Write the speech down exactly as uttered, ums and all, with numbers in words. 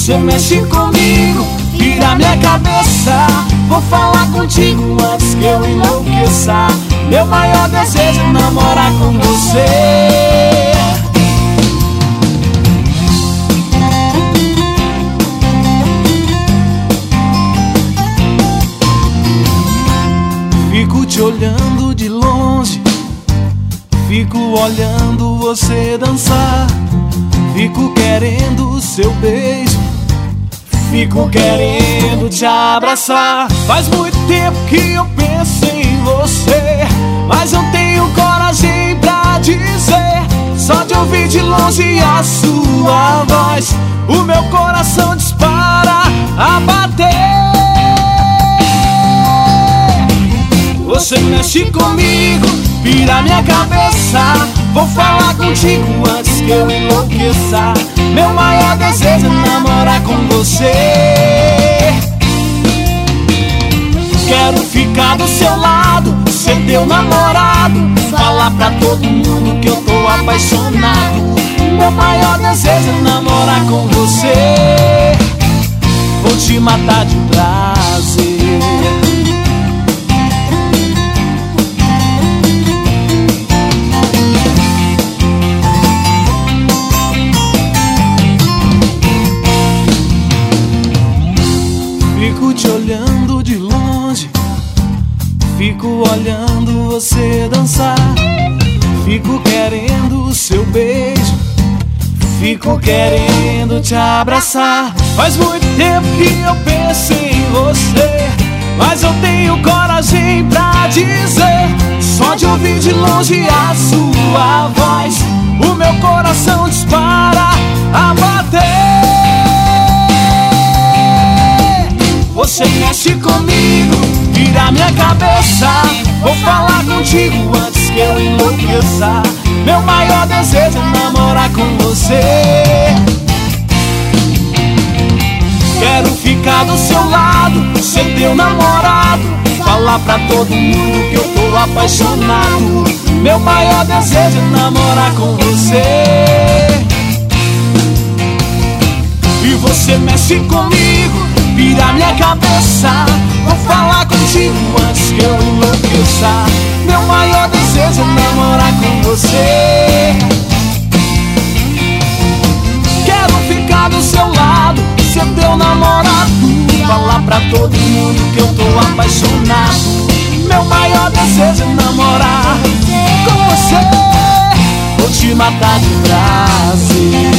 Você mexe comigo, vira minha cabeça. Vou falar contigo antes que eu enlouqueça. Meu maior desejo é namorar com você. Fico te olhando de longe, fico olhando você dançar, fico querendo o seu beijo, fico querendo te abraçar. Faz muito tempo que eu penso em você, mas não tenho coragem pra dizer. Só de ouvir de longe a sua voz, o meu coração dispara a bater. Você mexe comigo, vira minha cabeça. Vou falar contigo antes que eu enlouqueça. Meu maior desejo é namorar com você. Quero ficar do seu lado, ser teu namorado, falar pra todo mundo que eu tô apaixonado. Meu maior desejo é namorar com você. Vou te matar de prazer. Fico te olhando de longe, fico olhando você dançar, fico querendo o seu beijo, fico querendo te abraçar. Faz muito tempo que eu penso em você, mas eu tenho coragem pra dizer. Só de ouvir de longe a sua voz, o meu coração dispara a bater. Você mexe comigo, vira minha cabeça. Vou falar contigo antes que eu enlouqueça. Meu maior desejo é namorar com você. Quero ficar do seu lado, ser teu namorado, falar pra todo mundo que eu tô apaixonado. Meu maior desejo é namorar com você. E você mexe comigo, vira minha cabeça. Vou falar contigo antes que eu enlouqueça. Meu maior desejo é namorar com você. Quero ficar do seu lado, ser teu namorado, falar pra todo mundo que eu tô apaixonado. Meu maior desejo é namorar com você. Vou te matar de prazer.